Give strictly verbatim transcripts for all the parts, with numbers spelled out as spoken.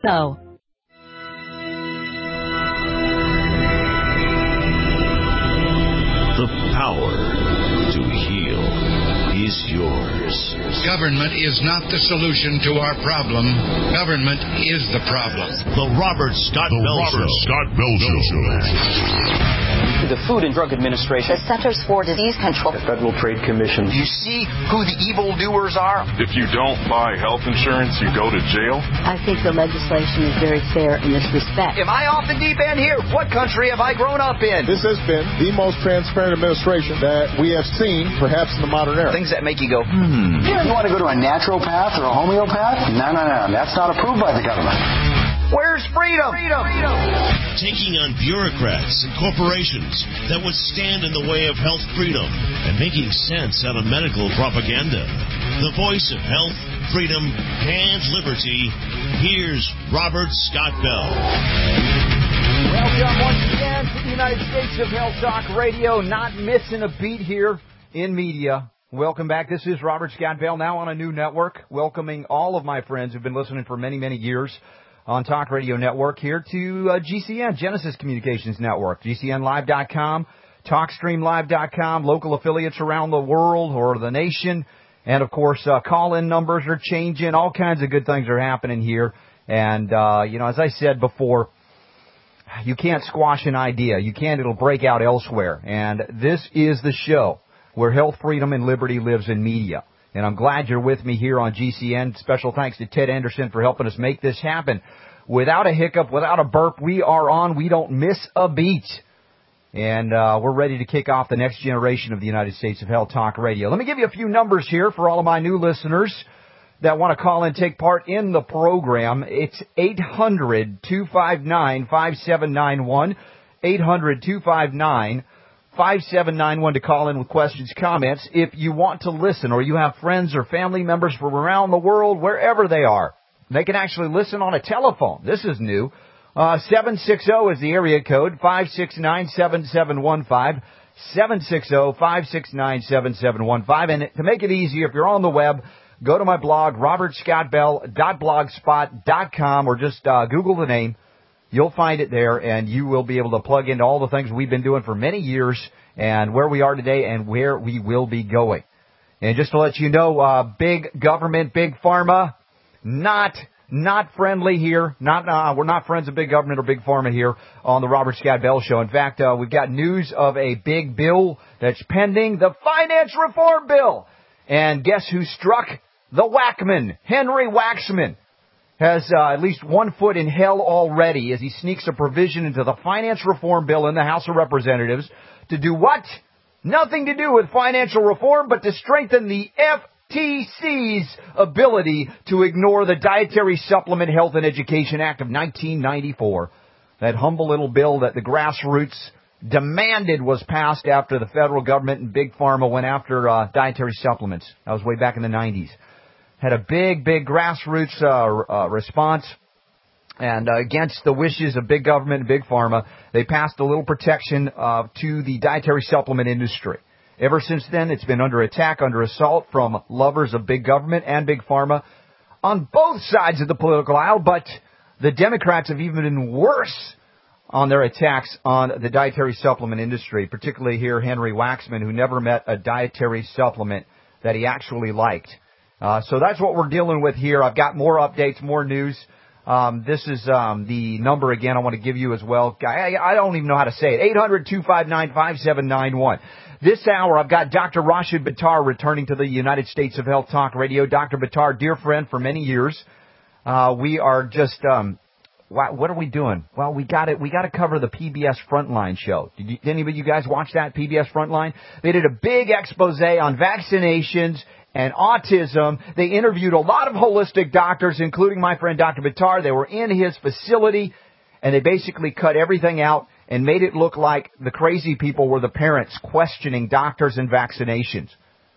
go. The power to heal is yours. Government is not the solution to our problem. Government is the problem. The Robert Scott the Bell Robert Show. Scott Bell Show. The Food and Drug Administration, the Centers for Disease Control, the Federal Trade Commission. You see who the evildoers are? If you don't buy health insurance, you go to jail. I think the legislation is very fair in this respect. Am I off the deep end here? What country have I grown up in? This has been the most transparent administration that we have seen, perhaps in the modern era. Things that make you go, hmm. You want to go to a naturopath or a homeopath? No, no, no. That's not approved by the government. Where's freedom? Freedom. freedom? Taking on bureaucrats and corporations that would stand in the way of health freedom and making sense out of medical propaganda. The voice of health, freedom, and liberty. Here's Robert Scott Bell. Welcome once again to the United States of Health Talk Radio. Not missing a beat here in media. Welcome back. This is Robert Scott Bell, now on a new network, welcoming all of my friends who've been listening for many, many years on Talk Radio Network here to uh, G C N, Genesis Communications Network, G C N live dot com, talk stream live dot com, local affiliates around the world or the nation. And, of course, uh, call-in numbers are changing. All kinds of good things are happening here. And, uh, you know, as I said before, you can't squash an idea. You can't. It'll break out elsewhere. And this is the show where health, freedom, and liberty lives in media. And I'm glad you're with me here on G C N. Special thanks to Ted Anderson for helping us make this happen. Without a hiccup, without a burp, we are on. We don't miss a beat. And uh, we're ready to kick off the next generation of the United States of Health Talk Radio. Let me give you a few numbers here for all of my new listeners that want to call and take part in the program. It's eight hundred, two five nine, five seven nine one, eight hundred, two five nine, five seven nine one to call in with questions, comments. If you want to listen or you have friends or family members from around the world, wherever they are, they can actually listen on a telephone. This is new. Uh, seven six zero is the area code, five six nine, seven seven one five, seven six zero, five six nine, seven seven one five. And to make it easier, if you're on the web, go to my blog, robert scott bell dot blogspot dot com, or just uh, Google the name. You'll find it there, and you will be able to plug into all the things we've been doing for many years and where we are today and where we will be going. And just to let you know, uh, big government, big pharma, not not friendly here. Not uh, we're not friends of big government or big pharma here on the Robert Scott Bell Show. In fact, uh, we've got news of a big bill that's pending, the finance reform bill. And guess who struck the Whackman? Henry Waxman has uh, at least one foot in hell already as he sneaks a provision into the finance reform bill in the House of Representatives to do what? Nothing to do with financial reform, but to strengthen the F T C's ability to ignore the Dietary Supplement Health and Education Act of nineteen ninety-four. That humble little bill that the grassroots demanded was passed after the federal government and big pharma went after uh, dietary supplements. That was way back in the nineties. Had a big, big grassroots uh, uh, response. And uh, against the wishes of big government and big pharma, they passed a little protection uh, to the dietary supplement industry. Ever since then, it's been under attack, under assault from lovers of big government and big pharma on both sides of the political aisle. But the Democrats have even been worse on their attacks on the dietary supplement industry, particularly here Henry Waxman, who never met a dietary supplement that he actually liked. Uh, so that's what we're dealing with here. I've got more updates, more news. Um, this is um, the number again I want to give you as well. I, I don't even know how to say it. eight hundred, two five nine, five seven nine one. This hour, I've got Doctor Rashid Buttar returning to the United States of Health Talk Radio. Doctor Buttar, dear friend for many years. Uh, we are just, um, what are we doing? Well, we got it. We got to cover the P B S Frontline show. Did, you, did any of you guys watch that, P B S Frontline? They did a big expose on vaccinations and autism. They interviewed a lot of holistic doctors, including my friend Doctor Buttar. They were in his facility, and they basically cut everything out and made it look like the crazy people were the parents questioning doctors and vaccinations.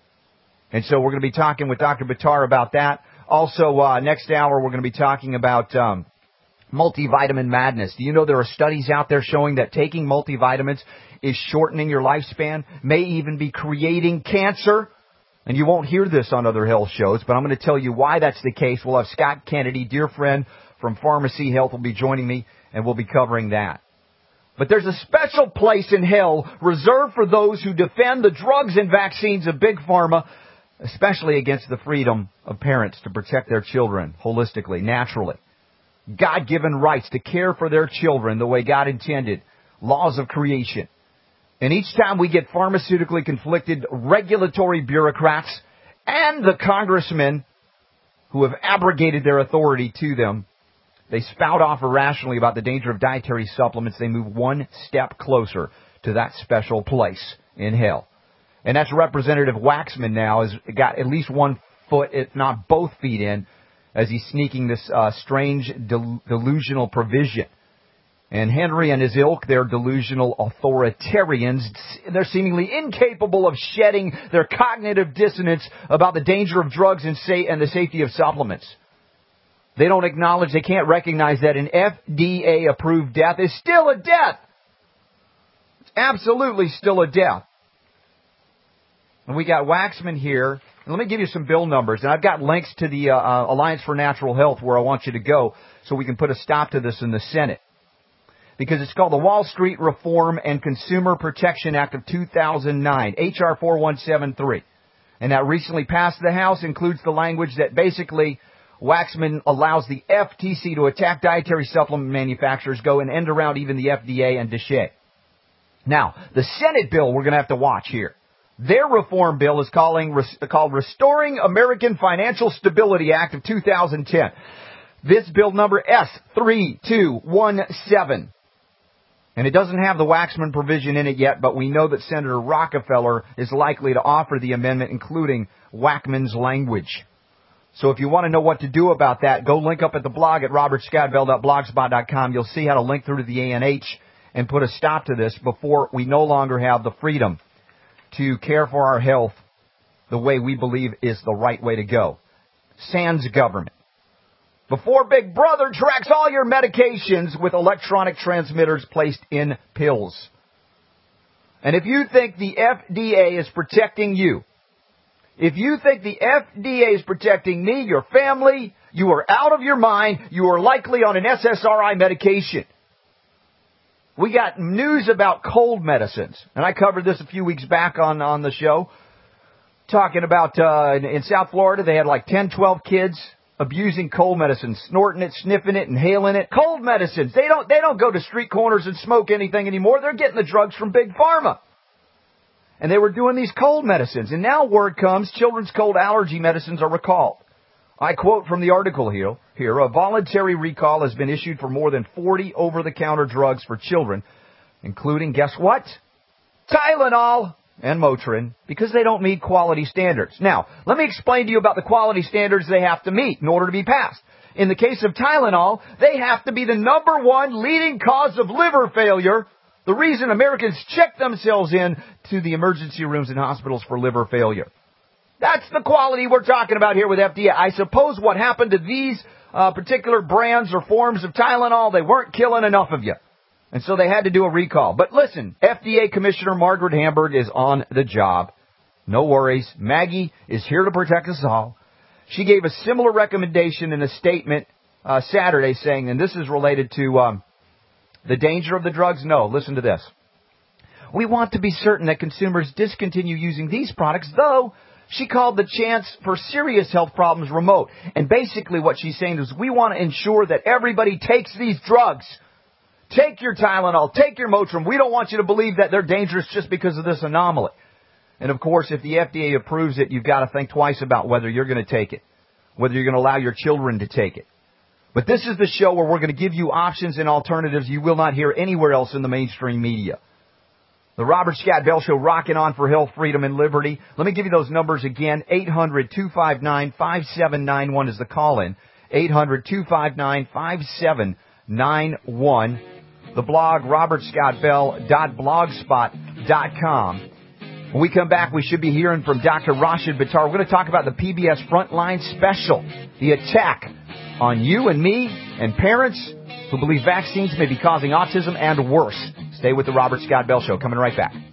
And so we're going to be talking with Doctor Buttar about that. Also, uh, next hour, we're going to be talking about um, multivitamin madness. Do you know there are studies out there showing that taking multivitamins is shortening your lifespan, may even be creating cancer? And you won't hear this on other health shows, but I'm going to tell you why that's the case. We'll have Scott Kennedy, dear friend from Pharmacy Health will be joining me, and we'll be covering that. But there's a special place in hell reserved for those who defend the drugs and vaccines of Big Pharma, especially against the freedom of parents to protect their children holistically, naturally. God-given rights to care for their children the way God intended. Laws of creation. And each time we get pharmaceutically conflicted regulatory bureaucrats and the congressmen who have abrogated their authority to them, they spout off irrationally about the danger of dietary supplements. They move one step closer to that special place in hell. And that's Representative Waxman now has got at least one foot, if not both feet in, as he's sneaking this uh, strange del- delusional provision. And Henry and his ilk, they're delusional authoritarians. They're seemingly incapable of shedding their cognitive dissonance about the danger of drugs and, sa- and the safety of supplements. They don't acknowledge, they can't recognize that an F D A-approved death is still a death. It's absolutely still a death. And we got Waxman here. And let me give you some bill numbers. And I've got links to the uh, Alliance for Natural Health where I want you to go so we can put a stop to this in the Senate. Because it's called the Wall Street Reform and Consumer Protection Act of two thousand nine, H R four one seven three. And that recently passed the House, includes the language that basically Waxman allows the F T C to attack dietary supplement manufacturers, go and end around even the F D A and D S H E. Now, the Senate bill we're going to have to watch here. Their reform bill is calling, called Restoring American Financial Stability Act of two thousand ten. This bill number S three two one seven. And it doesn't have the Waxman provision in it yet, but we know that Senator Rockefeller is likely to offer the amendment, including Waxman's language. So if you want to know what to do about that, go link up at the blog at robert scott bell dot blogspot dot com. You'll see how to link through to the A N H and put a stop to this before we no longer have the freedom to care for our health the way we believe is the right way to go. Sans government. Before Big Brother tracks all your medications with electronic transmitters placed in pills. And if you think the F D A is protecting you, if you think the F D A is protecting me, your family, you are out of your mind. You are likely on an S S R I medication. We got news about cold medicines. And I covered this a few weeks back on, on the show. Talking about uh, in, in South Florida, they had like ten, twelve kids abusing cold medicine, snorting it, sniffing it, inhaling it. Cold medicines. They don't, they don't go to street corners and smoke anything anymore. They're getting the drugs from Big Pharma. And they were doing these cold medicines. And now word comes, children's cold allergy medicines are recalled. I quote from the article here, here, a voluntary recall has been issued for more than forty over-the-counter drugs for children, including, guess what? Tylenol and Motrin, because they don't meet quality standards. Now, let me explain to you about the quality standards they have to meet in order to be passed. In the case of Tylenol, they have to be the number one leading cause of liver failure. The reason Americans check themselves in to the emergency rooms and hospitals for liver failure. That's the quality we're talking about here with F D A. I suppose what happened to these uh, particular brands or forms of Tylenol, they weren't killing enough of you. And so they had to do a recall. But listen, F D A Commissioner Margaret Hamburg is on the job. No worries. Maggie is here to protect us all. She gave a similar recommendation in a statement uh, Saturday saying, and this is related to um, the danger of the drugs. No, listen to this. We want to be certain that consumers discontinue using these products, though she called the chance for serious health problems remote. And basically what she's saying is we want to ensure that everybody takes these drugs. Take your Tylenol, take your Motrin. We don't want you to believe that they're dangerous just because of this anomaly. And of course, if the F D A approves it, you've got to think twice about whether you're going to take it, whether you're going to allow your children to take it. But this is the show where we're going to give you options and alternatives you will not hear anywhere else in the mainstream media. The Robert Scott Bell Show, rocking on for health, freedom, and liberty. Let me give you those numbers again. eight hundred, two five nine, five seven nine one is the call-in. eight hundred, two five nine, five seven nine one. The blog, robert scott bell dot blogspot dot com. When we come back, we should be hearing from Doctor Rashid Buttar. We're going to talk about the P B S Frontline Special, the attack on you and me and parents who believe vaccines may be causing autism and worse. Stay with the Robert Scott Bell Show. Coming right back.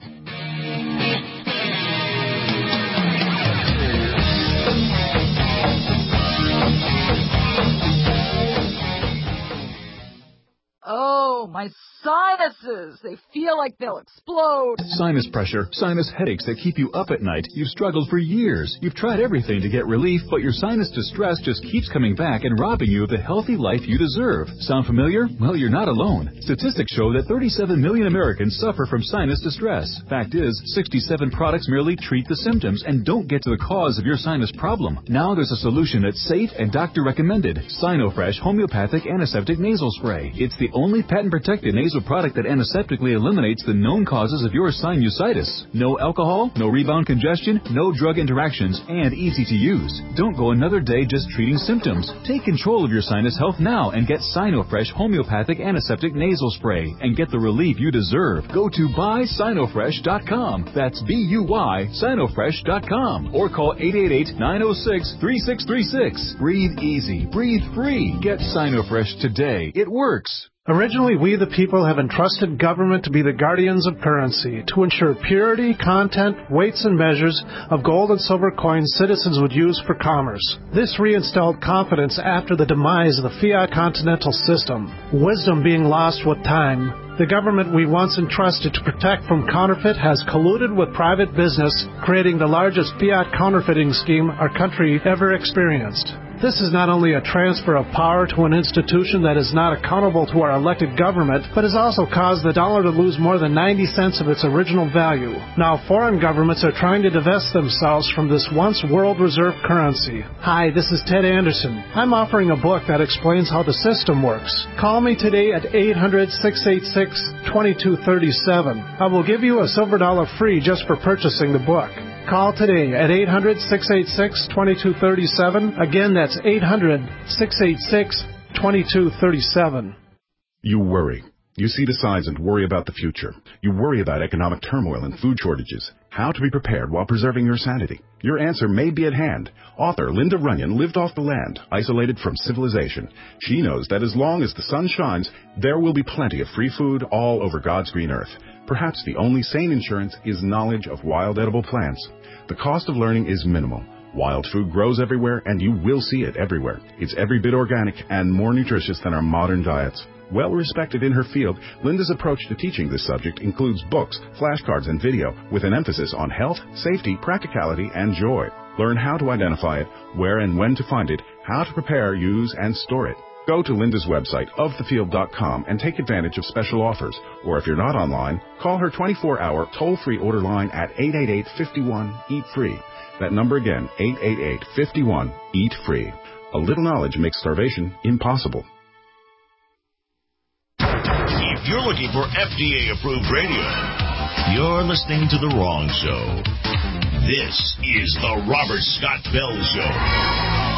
Oh, my sinuses. They feel like they'll explode. Sinus pressure, sinus headaches that keep you up at night. You've struggled for years. You've tried everything to get relief, but your sinus distress just keeps coming back and robbing you of the healthy life you deserve. Sound familiar? Well, you're not alone. Statistics show that thirty-seven million Americans suffer from sinus distress. Fact is, sixty-seven products merely treat the symptoms and don't get to the cause of your sinus problem. Now there's a solution that's safe and doctor recommended. Sinofresh Homeopathic Antiseptic Nasal Spray. It's the only patent-protected nasal product that antiseptically eliminates the known causes of your sinusitis. No alcohol, no rebound congestion, no drug interactions, and easy to use. Don't go another day just treating symptoms. Take control of your sinus health now and get Sinofresh Homeopathic Antiseptic Nasal Spray and get the relief you deserve. Go to buy sinofresh dot com. That's B U Y sinofresh dot com. Or call eight eight eight, nine oh six, three six three six. Breathe easy. Breathe free. Get Sinofresh today. It works. Originally, we the people have entrusted government to be the guardians of currency, to ensure purity, content, weights, and measures of gold and silver coins citizens would use for commerce. This reinstalled confidence after the demise of the fiat continental system, wisdom being lost with time. The government we once entrusted to protect from counterfeit has colluded with private business, creating the largest fiat counterfeiting scheme our country ever experienced. This is not only a transfer of power to an institution that is not accountable to our elected government, but has also caused the dollar to lose more than ninety cents of its original value. Now foreign governments are trying to divest themselves from this once world reserve currency. Hi, this is Ted Anderson. I'm offering a book that explains how the system works. Call me today at eight hundred, six eight six, two two three seven. I will give you a silver dollar free just for purchasing the book. Call today at eight hundred, six eight six, two two three seven. Again, that's eight hundred, six eight six, two two three seven. You worry. You see the signs and worry about the future. You worry about economic turmoil and food shortages. How to be prepared while preserving your sanity. Your answer may be at hand. Author Linda Runyon lived off the land, isolated from civilization. She knows that as long as the sun shines, there will be plenty of free food all over God's green earth. Perhaps the only sane insurance is knowledge of wild edible plants. The cost of learning is minimal. Wild food grows everywhere, and you will see it everywhere. It's every bit organic and more nutritious than our modern diets. Well respected in her field, Linda's approach to teaching this subject includes books, flashcards, and video with an emphasis on health, safety, practicality, and joy. Learn how to identify it, where and when to find it, how to prepare, use, and store it. Go to Linda's website, of the field dot com, and take advantage of special offers. Or if you're not online, call her twenty-four hour toll-free order line at eight eight eight, five one, eat free. That number again, eight eight eight, five one, eat free. A little knowledge makes starvation impossible. If you're looking for F D A-approved radio, you're listening to the wrong show. This is the Robert Scott Bell Show.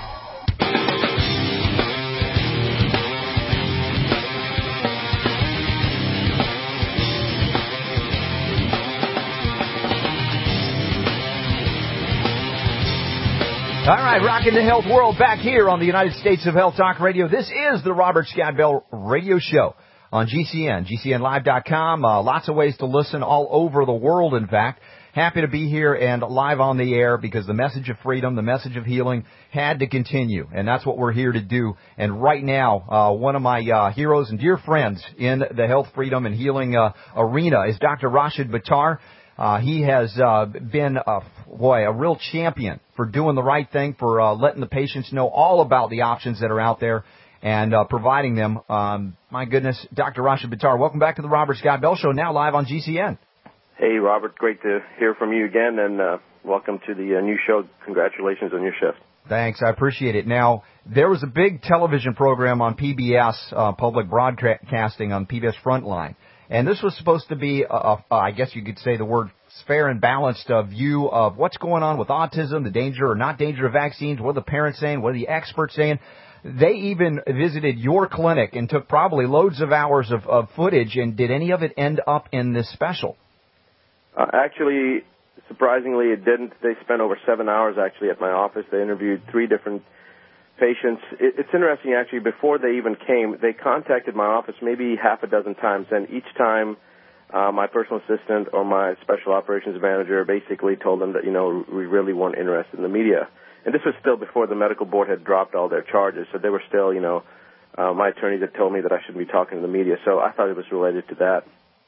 All right, rocking the health world back here on the United States of Health Talk Radio. This is the Robert Scott Bell Radio Show on G C N, G C N live dot com. Uh, lots of ways to listen all over the world, in fact. Happy to be here and live on the air because the message of freedom, the message of healing had to continue, and that's what we're here to do. And right now, uh, one of my uh, heroes and dear friends in the health, freedom, and healing uh, arena is Doctor Rashid Buttar. Uh, he has uh, been, a, boy, a real champion for doing the right thing, for uh, letting the patients know all about the options that are out there and uh, providing them. Um, my goodness, Doctor Rashid Buttar, welcome back to the Robert Scott Bell Show, now live on G C N. Hey, Robert, great to hear from you again, and uh, welcome to the uh, new show. Congratulations on your shift. Thanks, I appreciate it. Now, there was a big television program on P B S, uh, public broadcasting on P B S Frontline. And this was supposed to be, a, a, I guess you could say the word fair and balanced uh, view of what's going on with autism, the danger or not danger of vaccines, what are the parents saying, what are the experts saying. They even visited your clinic and took probably loads of hours of, of footage. And did any of it end up in this special? Uh, actually, surprisingly, it didn't. They spent over seven hours actually at my office. They interviewed three different patients. It, it's interesting, actually, before they even came, they contacted my office maybe half a dozen times, and each time uh, my personal assistant or my special operations manager basically told them that, you know, we really weren't interested in the media. And this was still before the medical board had dropped all their charges, so they were still, you know, uh, my attorneys had told me that I shouldn't be talking to the media, so I thought it was related to that.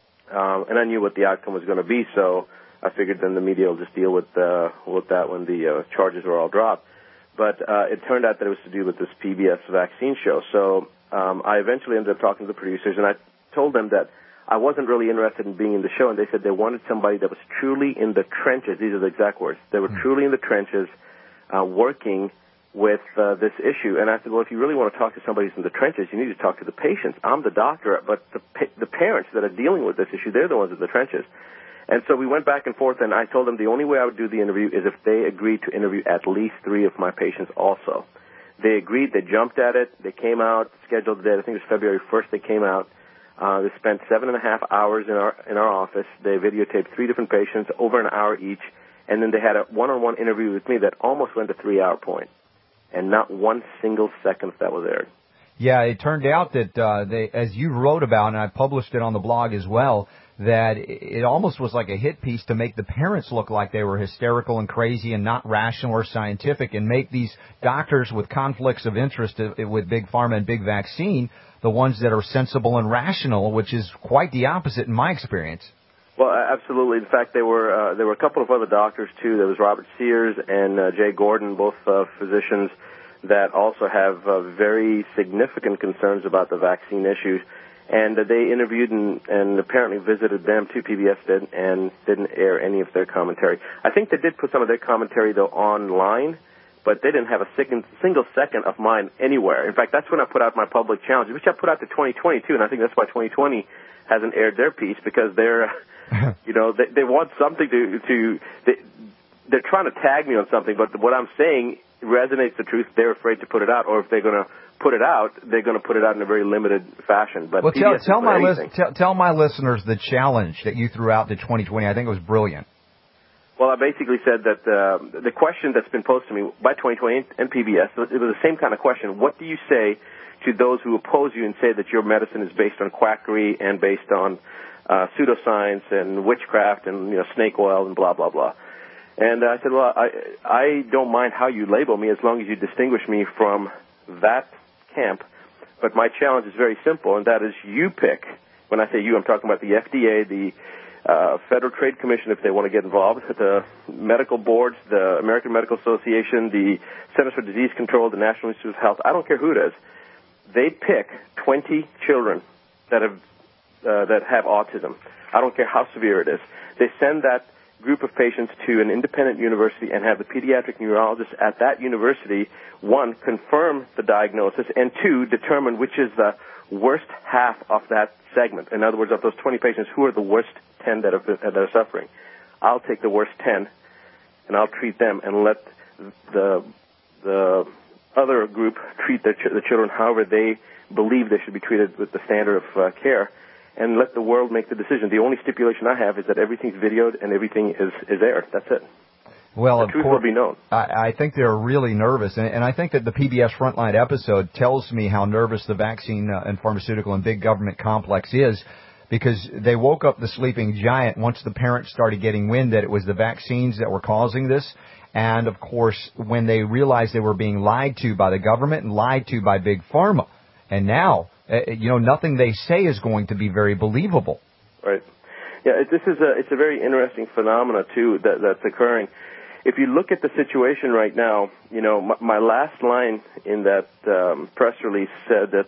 Um, and I knew what the outcome was going to be, so I figured then the media will just deal with uh, with that when the uh, charges were all dropped. But uh, it turned out that it was to do with this P B S vaccine show. So um, I eventually ended up talking to the producers, and I told them that I wasn't really interested in being in the show, and they said they wanted somebody that was truly in the trenches. These are the exact words. They were mm-hmm. truly in the trenches uh, working with uh, this issue. And I said, well, if you really want to talk to somebody who's in the trenches, you need to talk to the patients. I'm the doctor, but the pa- the parents that are dealing with this issue, they're the ones in the trenches. And so we went back and forth, and I told them the only way I would do the interview is if they agreed to interview at least three of my patients also. They agreed. They jumped at it. They came out, scheduled the date. I think it was February first they came out. Uh, they spent seven and a half hours in our in our office. They videotaped three different patients, over an hour each, and then they had a one-on-one interview with me that almost went to three-hour point, and not one single second of that was aired. Yeah, it turned out that uh, they, as you wrote about, and I published it on the blog as well, that it almost was like a hit piece to make the parents look like they were hysterical and crazy and not rational or scientific, and make these doctors with conflicts of interest with Big Pharma and Big Vaccine the ones that are sensible and rational, which is quite the opposite in my experience. Well, absolutely. In fact, there were uh, there were a couple of other doctors too. There was Robert Sears and uh, Jay Gordon, both uh, physicians that also have uh, very significant concerns about the vaccine issues. And uh, they interviewed and, and apparently visited them too, P B S did, and didn't air any of their commentary. I think they did put some of their commentary, though, online, but they didn't have a second, single second of mine anywhere. In fact, that's when I put out my public challenge, which I put out to twenty twenty-two, and I think that's why twenty twenty hasn't aired their piece, because they're, you know, they, they want something to, to they, they're trying to tag me on something, but what I'm saying resonates the truth. They're afraid to put it out, or if they're going to put it out, they're going to put it out in a very limited fashion. But well, tell, tell my li- tell, tell my listeners the challenge that you threw out to twenty twenty. I think it was brilliant. Well, I basically said that uh, the question that's been posed to me by twenty twenty and P B S, it was the same kind of question. What do you say to those who oppose you and say that your medicine is based on quackery and based on uh, pseudoscience and witchcraft and, you know, snake oil and blah, blah, blah? And I said, well, I, I don't mind how you label me as long as you distinguish me from that camp. But my challenge is very simple, and that is you pick. When I say you, I'm talking about the F D A, the uh, Federal Trade Commission, if they want to get involved, the medical boards, the American Medical Association, the Centers for Disease Control, the National Institute of Health. I don't care who it is. They pick twenty children that have uh, that have autism. I don't care how severe it is. They send that group of patients to an independent university and have the pediatric neurologist at that university, one, confirm the diagnosis, and two, determine which is the worst half of that segment. In other words, of those twenty patients, who are the worst ten that are, that are suffering. I'll take the worst ten, and I'll treat them and let the the other group treat their ch- the children however they believe they should be treated with the standard of uh, care, and let the world make the decision. The only stipulation I have is that everything's videoed and everything is, is aired. That's it. Well, the of truth course, will be known. I, I think they're really nervous, and, and I think that the P B S Frontline episode tells me how nervous the vaccine uh, and pharmaceutical and big government complex is, because they woke up the sleeping giant once the parents started getting wind that it was the vaccines that were causing this. And, of course, when they realized they were being lied to by the government and lied to by Big Pharma. And now, uh, you know, nothing they say is going to be very believable. Right. Yeah, it, this is a, it's a very interesting phenomena, too, that, that's occurring. If you look at the situation right now, you know, my, my last line in that um, press release said that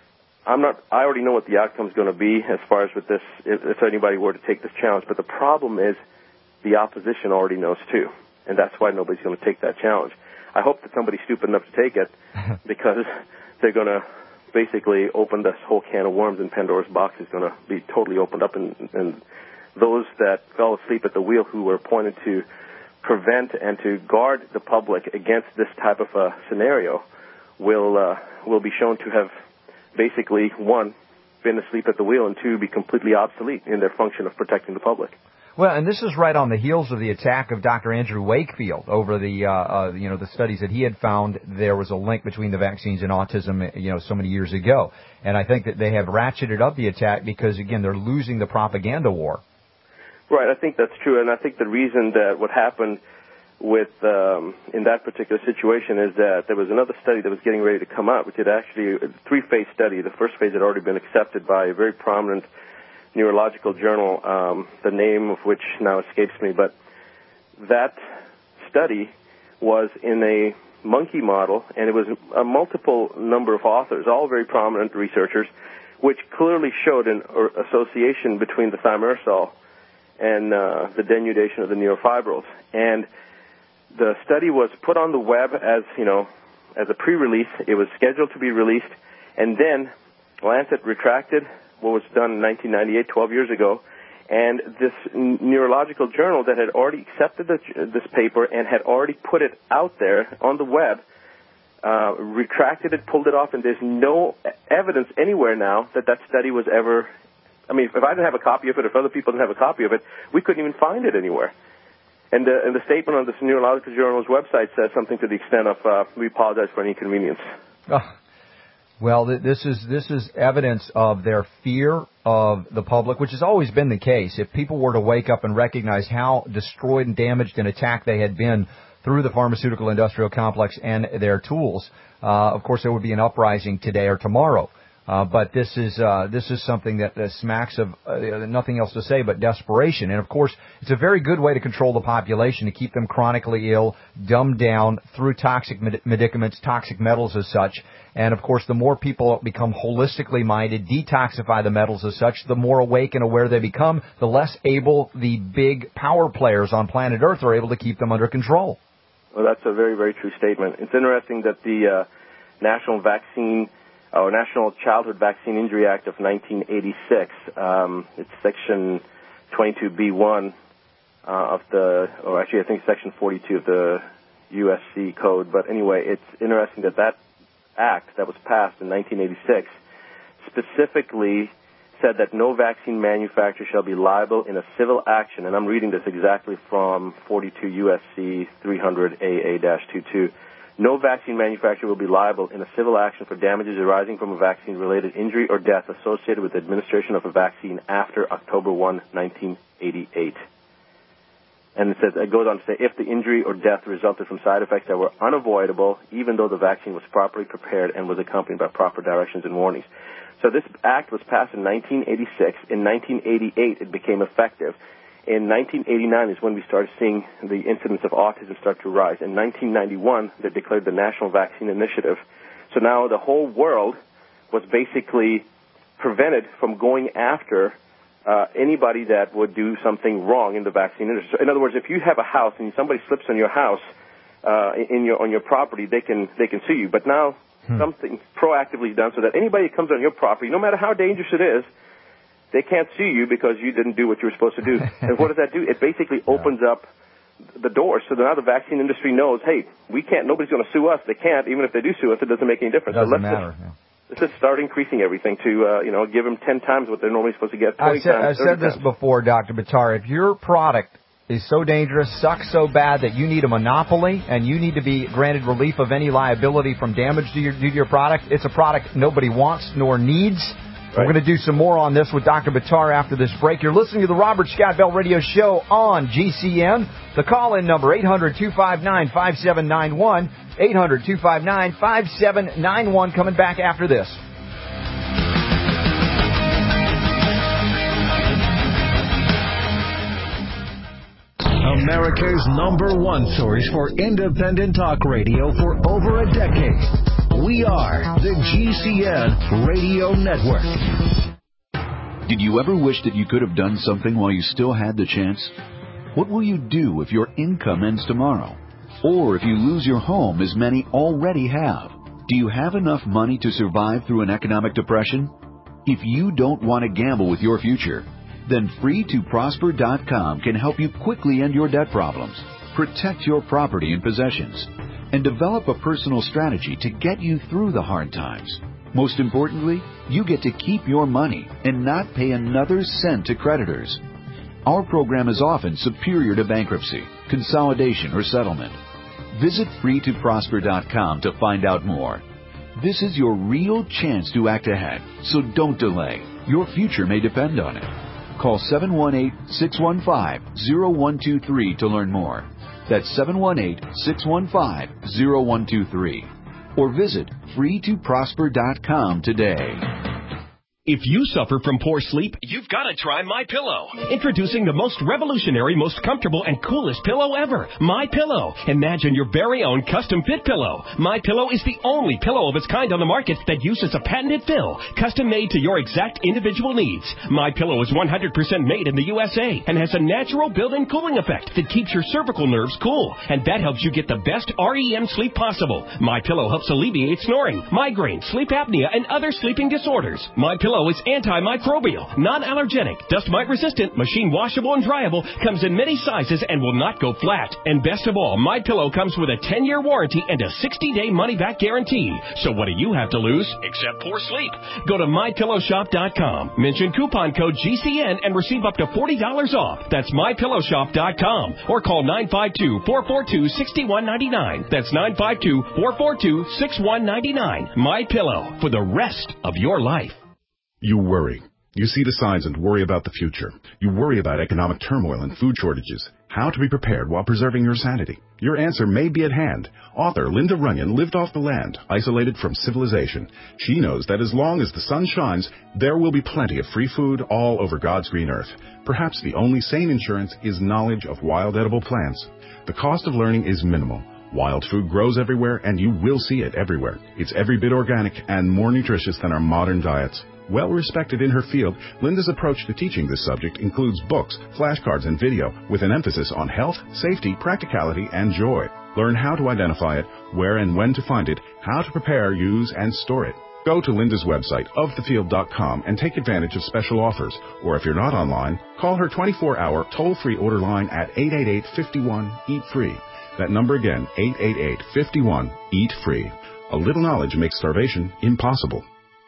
I'm not, I already know what the outcome is going to be as far as with this, if, if anybody were to take this challenge. But the problem is the opposition already knows, too. And that's why nobody's going to take that challenge. I hope that somebody's stupid enough to take it, because they're going to basically open this whole can of worms, and Pandora's box is going to be totally opened up, and, and those that fell asleep at the wheel who were appointed to prevent and to guard the public against this type of a scenario will uh, will be shown to have basically, one, been asleep at the wheel, and two, be completely obsolete in their function of protecting the public. Well, and this is right on the heels of the attack of Doctor Andrew Wakefield over the, uh, uh, you know, the studies that he had found there was a link between the vaccines and autism, you know, so many years ago. And I think that they have ratcheted up the attack because, again, they're losing the propaganda war. Right, I think that's true, and I think the reason that what happened with um, in that particular situation is that there was another study that was getting ready to come out, which had actually a three-phase study. The first phase had already been accepted by a very prominent neurological journal, um, the name of which now escapes me, but that study was in a monkey model, and it was a multiple number of authors, all very prominent researchers, which clearly showed an association between the thimerosal and uh, the denudation of the neurofibrils. And the study was put on the web as, you know, as a pre-release. It was scheduled to be released, and then Lancet retracted what was done in nineteen ninety-eight, twelve years ago, and this neurological journal that had already accepted the, this paper and had already put it out there on the web uh, retracted it, pulled it off, and there's no evidence anywhere now that that study was ever, I mean, if I didn't have a copy of it, if other people didn't have a copy of it, we couldn't even find it anywhere. And the, and the statement on this neurological journal's website says something to the extent of, uh, we apologize for any inconvenience. Oh. Well, this is this is evidence of their fear of the public, which has always been the case. If people were to wake up and recognize how destroyed and damaged and attacked they had been through the pharmaceutical industrial complex and their tools, uh, of course there would be an uprising today or tomorrow. Uh, but this is uh, this is something that uh, smacks of uh, nothing else to say but desperation. And, of course, it's a very good way to control the population, to keep them chronically ill, dumbed down through toxic med- medicaments, toxic metals as such. And, of course, the more people become holistically minded, detoxify the metals as such, the more awake and aware they become, the less able the big power players on planet Earth are able to keep them under control. Well, that's a very, very true statement. It's interesting that the uh, National Vaccine or National Childhood Vaccine Injury Act of nineteen eighty-six, um, it's Section twenty-two B one uh, of the, or actually I think Section forty-two of the U S C Code. But anyway, it's interesting that that act that was passed in nineteen eighty-six specifically said that no vaccine manufacturer shall be liable in a civil action, and I'm reading this exactly from forty-two U S C three hundred A A twenty-two. No vaccine manufacturer will be liable in a civil action for damages arising from a vaccine-related injury or death associated with the administration of a vaccine after October first, nineteen eighty-eight. And it says, it goes on to say, if the injury or death resulted from side effects that were unavoidable, even though the vaccine was properly prepared and was accompanied by proper directions and warnings. So this act was passed in nineteen eighty-six. In nineteen eighty-eight, it became effective. In nineteen eighty-nine is when we started seeing the incidence of autism start to rise. In nineteen ninety-one, they declared the National Vaccine Initiative. So now the whole world was basically prevented from going after uh, anybody that would do something wrong in the vaccine industry. So in other words, if you have a house and somebody slips on your house, uh, in your on your property, they can they can sue you. But now hmm. something proactively is done so that anybody that comes on your property, no matter how dangerous it is, they can't sue you because you didn't do what you were supposed to do. And what does that do? It basically opens up the doors so that now the vaccine industry knows, hey, we can't, nobody's going to sue us. They can't. Even if they do sue us, it doesn't make any difference. It doesn't so let's matter. Just, yeah. let's just start increasing everything to, uh, you know, give them ten times what they're normally supposed to get, twenty I've said, times, I've said this times. before, Doctor Buttar. If your product is so dangerous, sucks so bad that you need a monopoly and you need to be granted relief of any liability from damage to your, to your product, it's a product nobody wants nor needs. Right. We're going to do some more on this with Doctor Buttar after this break. You're listening to the Robert Scott Bell Radio Show on G C N. The call-in number, eight hundred, two five nine, five seven nine one, eight hundred, two five nine, five seven nine one, coming back after this. America's number one source for independent talk radio for over a decade. We are the G C N Radio Network. Did you ever wish that you could have done something while you still had the chance? What will you do if your income ends tomorrow? Or if you lose your home, as many already have? Do you have enough money to survive through an economic depression? If you don't want to gamble with your future, then free to prosper dot com can help you quickly end your debt problems, protect your property and possessions, and develop a personal strategy to get you through the hard times. Most importantly, you get to keep your money and not pay another cent to creditors. Our program is often superior to bankruptcy, consolidation, or settlement. Visit free to prosper dot com to find out more. This is your real chance to act ahead, so don't delay. Your future may depend on it. Call seven one eight, six one five, zero one two three to learn more. That's seven one eight, six one five, zero one two three. Or visit free to prosper dot com today. If you suffer from poor sleep, you've got to try MyPillow. Introducing the most revolutionary, most comfortable, and coolest pillow ever, MyPillow. Imagine your very own custom-fit pillow. MyPillow is the only pillow of its kind on the market that uses a patented fill, custom-made to your exact individual needs. MyPillow is one hundred percent made in the U S A and has a natural built-in cooling effect that keeps your cervical nerves cool, and that helps you get the best R E M sleep possible. MyPillow helps alleviate snoring, migraine, sleep apnea, and other sleeping disorders. MyPillow is antimicrobial, non-allergenic, dust mite resistant, machine washable and dryable, comes in many sizes and will not go flat. And best of all, MyPillow comes with a ten-year warranty and a sixty-day money-back guarantee. So what do you have to lose except poor sleep? Go to my pillow shop dot com, mention coupon code G C N and receive up to forty dollars off. That's my pillow shop dot com or call nine five two, four four two, six one nine nine. That's nine five two, four four two, six one nine nine. MyPillow, for the rest of your life. You worry. You see the signs and worry about the future. You worry about economic turmoil and food shortages. How to be prepared while preserving your sanity. Your answer may be at hand. Author Linda Runyon lived off the land, isolated from civilization. She knows that as long as the sun shines, there will be plenty of free food all over God's green earth. Perhaps the only sane insurance is knowledge of wild edible plants. The cost of learning is minimal. Wild food grows everywhere, and you will see it everywhere. It's every bit organic and more nutritious than our modern diets. Well respected in her field, Linda's approach to teaching this subject includes books, flashcards, and video with an emphasis on health, safety, practicality, and joy. Learn how to identify it, where and when to find it, how to prepare, use, and store it. Go to Linda's website, of the field dot com, and take advantage of special offers. Or if you're not online, call her twenty-four hour toll-free order line at eight eight eight, five one, eat free. That number again, eight eight eight, five one, eat free. A little knowledge makes starvation impossible.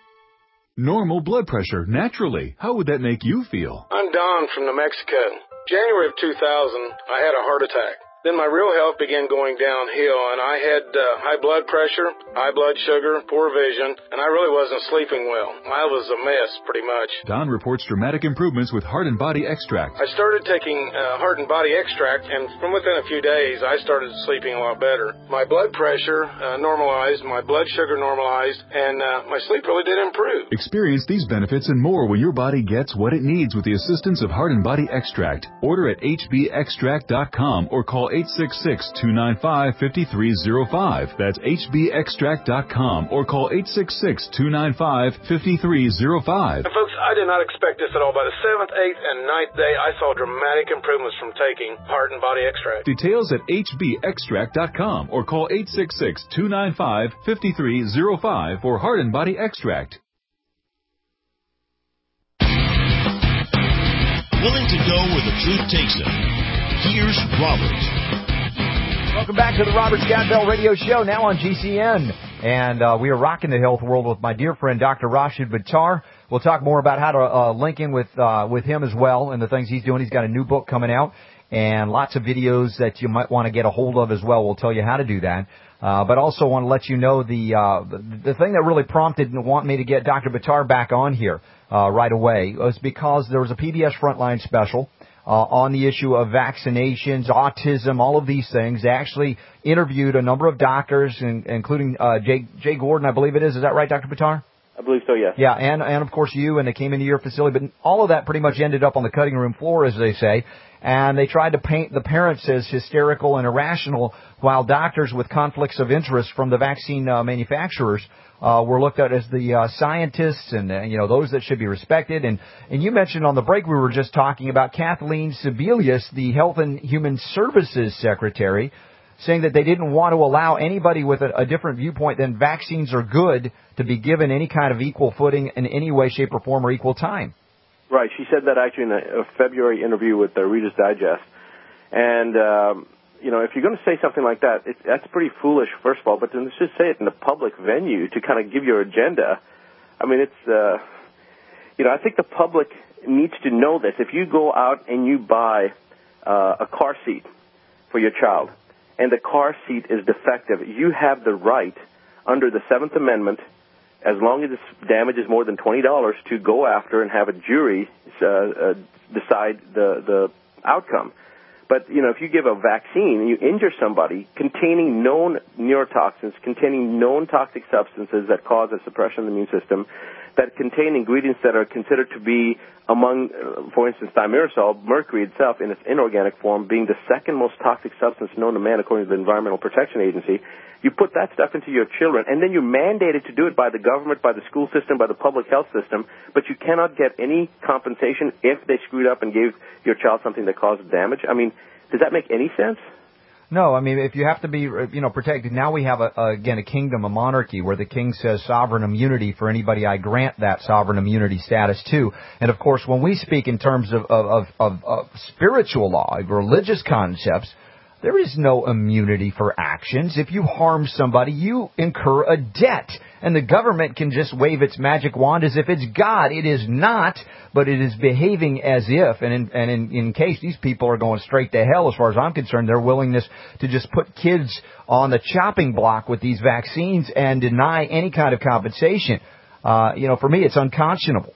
Normal blood pressure, naturally. How would that make you feel? I'm Don from New Mexico. January of two thousand, I had a heart attack. Then my real health began going downhill, and I had uh, high blood pressure, high blood sugar, poor vision, and I really wasn't sleeping well. I was a mess, pretty much. Don reports dramatic improvements with Heart and Body Extract. I started taking uh, Heart and Body Extract, and from within a few days, I started sleeping a lot better. My blood pressure uh, normalized, my blood sugar normalized, and uh, my sleep really did improve. Experience these benefits and more when your body gets what it needs with the assistance of Heart and Body Extract. Order at H B extract dot com or call eight six six, two nine five, five three zero five. That's H B extract dot com or call eight six six, two nine five, five three zero five. And folks, I did not expect this at all. By the seventh, eighth, and ninth day, I saw dramatic improvements from taking Heart and Body Extract. Details at H B extract dot com or call eight six six, two nine five, five three zero five for Heart and Body Extract. Willing to go where the truth takes him. Here's Robert. Welcome back to the Robert Scott Bell Radio Show, now on G C N. And uh, we are rocking the health world with my dear friend, Doctor Rashid Buttar. We'll talk more about how to uh, link in with uh, with him as well and the things he's doing. He's got a new book coming out and lots of videos that you might want to get a hold of as well. We'll tell you how to do that. Uh, but also want to let you know the, uh, the the thing that really prompted and want me to get Doctor Buttar back on here uh, right away was because there was a P B S Frontline special uh, on the issue of vaccinations, autism, all of these things. They actually interviewed a number of doctors, in, including uh, Jay, Jay Gordon, I believe it is. Is that right, Doctor Buttar? I believe so, yes. Yeah, and, and of course you, and they came into your facility. But all of that pretty much ended up on the cutting room floor, as they say. And they tried to paint the parents as hysterical and irrational, while doctors with conflicts of interest from the vaccine uh, manufacturers uh, were looked at as the uh, scientists and, uh, you know, those that should be respected. And, and you mentioned on the break we were just talking about Kathleen Sebelius, the Health and Human Services Secretary, saying that they didn't want to allow anybody with a, a different viewpoint than vaccines are good to be given any kind of equal footing in any way, shape, or form or equal time. Right. She said that actually in a, a February interview with the Reader's Digest. And, um, you know, if you're going to say something like that, it, that's pretty foolish, first of all, but then let's just say it in a public venue to kind of give your agenda. I mean, it's, uh, you know, I think the public needs to know this. If you go out and you buy uh, a car seat for your child, and the car seat is defective, you have the right under the Seventh Amendment, as long as the damage is more than twenty dollars, to go after and have a jury uh, uh, decide the, the outcome. But, you know, if you give a vaccine and you injure somebody containing known neurotoxins, containing known toxic substances that cause a suppression of the immune system, that contain ingredients that are considered to be among, uh, for instance, thimerosal, mercury itself in its inorganic form being the second most toxic substance known to man according to the Environmental Protection Agency, you put that stuff into your children, and then you're mandated to do it by the government, by the school system, by the public health system, but you cannot get any compensation if they screwed up and gave your child something that caused damage. I mean, does that make any sense? No, I mean, if you have to be, you know, protected, now we have, a, a, again, a kingdom, a monarchy, where the king says sovereign immunity for anybody I grant that sovereign immunity status to. And, of course, when we speak in terms of, of, of, of, of spiritual law, religious concepts, there is no immunity for actions. If you harm somebody, you incur a debt. And the government can just wave its magic wand as if it's God. It is not, but it is behaving as if. And in, and in, in case these people are going straight to hell, as far as I'm concerned, their willingness to just put kids on the chopping block with these vaccines and deny any kind of compensation, uh, you know, for me, it's unconscionable.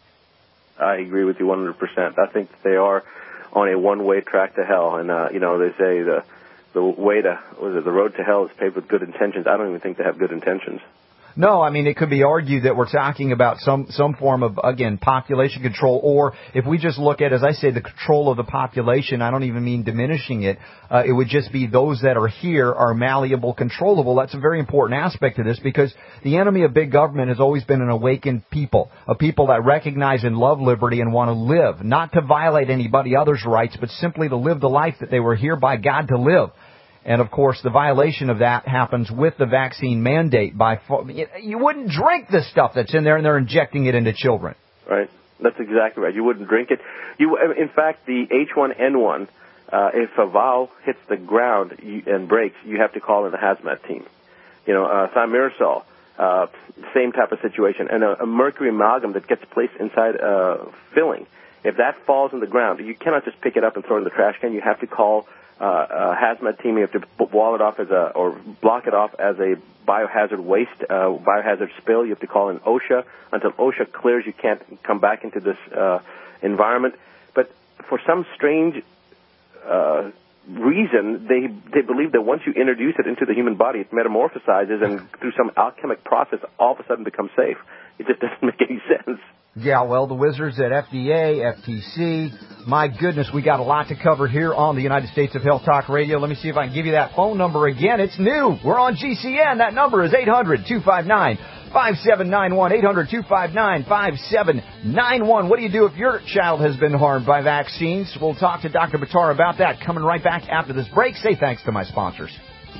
I agree with you one hundred percent. I think they are on a one-way track to hell. And, uh, you know, they say the the way to, was it, the road to hell is paved with good intentions. I don't even think they have good intentions. No, I mean, it could be argued that we're talking about some, some form of, again, population control, or if we just look at, as I say, the control of the population, I don't even mean diminishing it, uh, it would just be those that are here are malleable, controllable. That's a very important aspect of this, because the enemy of big government has always been an awakened people, a people that recognize and love liberty and want to live, not to violate anybody else's rights, but simply to live the life that they were here by God to live. And, of course, the violation of that happens with the vaccine mandate. By you wouldn't drink the stuff that's in there, and they're injecting it into children. Right. That's exactly right. You wouldn't drink it. You, in fact, the H one N one, uh, if a vial hits the ground you, and breaks, you have to call in a hazmat team. You know, uh, thimerosal, uh, same type of situation. And a, a mercury amalgam that gets placed inside uh, filling, if that falls on the ground, you cannot just pick it up and throw it in the trash can. You have to call Uh, a hazmat team. You have to wall it off as a, or block it off as a biohazard waste, uh, biohazard spill. You have to call in OSHA. Until OSHA clears, you can't come back into this uh, environment. But for some strange uh, reason, they they believe that once you introduce it into the human body, it metamorphosizes, and through some alchemic process, all of a sudden becomes safe. It just doesn't make any sense. Yeah, well, the wizards at F D A, F T C, my goodness, we got a lot to cover here on the United States of Health Talk Radio. Let me see if I can give you that phone number again. It's new. We're on G C N. That number is eight hundred, two five nine, five seven nine one, eight hundred, two five nine, five seven nine one. What do you do if your child has been harmed by vaccines? We'll talk to Doctor Buttar about that coming right back after this break. Say thanks to my sponsors.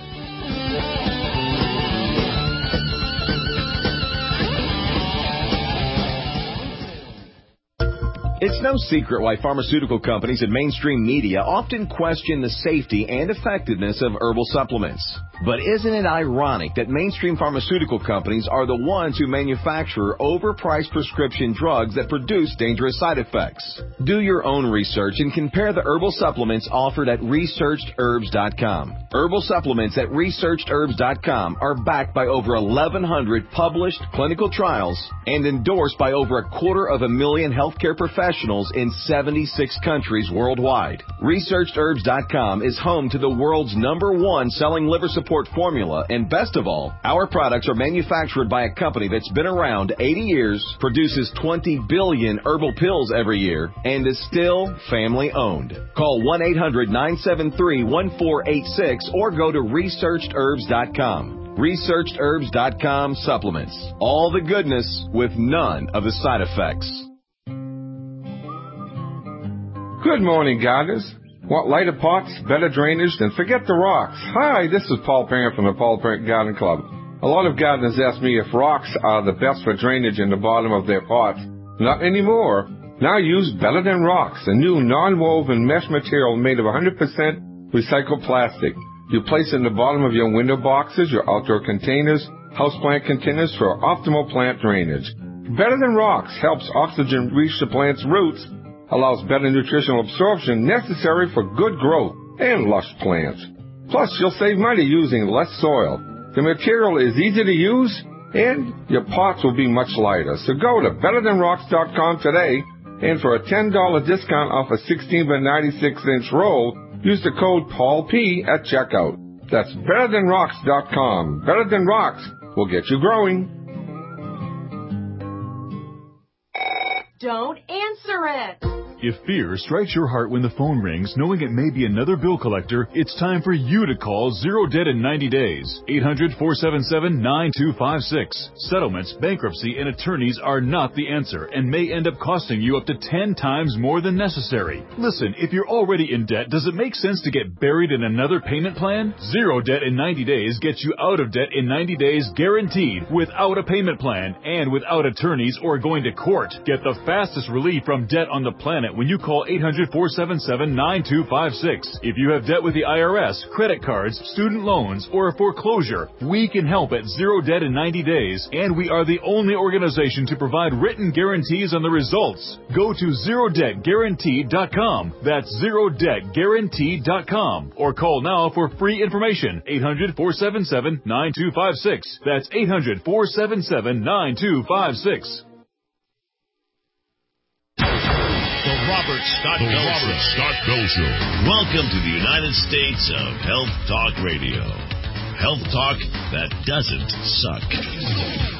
It's no secret why pharmaceutical companies and mainstream media often question the safety and effectiveness of herbal supplements. But isn't it ironic that mainstream pharmaceutical companies are the ones who manufacture overpriced prescription drugs that produce dangerous side effects? Do your own research and compare the herbal supplements offered at researched herbs dot com. Herbal supplements at researched herbs dot com are backed by over eleven hundred published clinical trials and endorsed by over a quarter of a million healthcare professionals in seventy-six countries worldwide. researched herbs dot com is home to the world's number one selling liver support formula, and best of all, our products are manufactured by a company that's been around eighty years, produces twenty billion herbal pills every year, and is still family owned. Call one eight hundred, nine seven three, one four eight six or go to researched herbs dot com. researched herbs dot com supplements. All the goodness with none of the side effects. Good morning, gardeners. Want lighter pots, better drainage? Then forget the rocks. Hi, this is Paul Parent from the Paul Parent Garden Club. A lot of gardeners ask me if rocks are the best for drainage in the bottom of their pots. Not anymore. Now use Better Than Rocks, a new non-woven mesh material made of one hundred percent recycled plastic. You place it in the bottom of your window boxes, your outdoor containers, houseplant containers for optimal plant drainage. Better Than Rocks helps oxygen reach the plant's roots, allows better nutritional absorption necessary for good growth and lush plants. Plus, you'll save money using less soil. The material is easy to use, and your pots will be much lighter. So go to better than rocks dot com today, and for a ten dollars discount off a sixteen by ninety-six inch roll, Use the code Paul P at checkout. That's better than rocks dot com. Better Than Rocks will get you growing. Don't answer it. If fear strikes your heart when the phone rings, knowing it may be another bill collector, it's time for you to call Zero Debt in ninety days. eight hundred, four seven seven, nine two five six. Settlements, bankruptcy, and attorneys are not the answer and may end up costing you up to ten times more than necessary. Listen, if you're already in debt, does it make sense to get buried in another payment plan? Zero Debt in ninety days gets you out of debt in ninety days guaranteed, without a payment plan and without attorneys or going to court. Get the fastest relief from debt on the planet when you call eight hundred, four seven seven, nine two five six. If you have debt with the I R S, credit cards, student loans, or a foreclosure, we can help at Zero Debt in ninety days, and we are the only organization to provide written guarantees on the results. Go to zero debt guaranteed dot com. That's zero debt guaranteed dot com. Or call now for free information. eight hundred, four seven seven, nine two five six. That's eight hundred, four seven seven, nine two five six. The Robert Scott The Bell Robert Show. Scott Bell Show. Welcome to the United States of Health Talk Radio. Health talk that doesn't suck.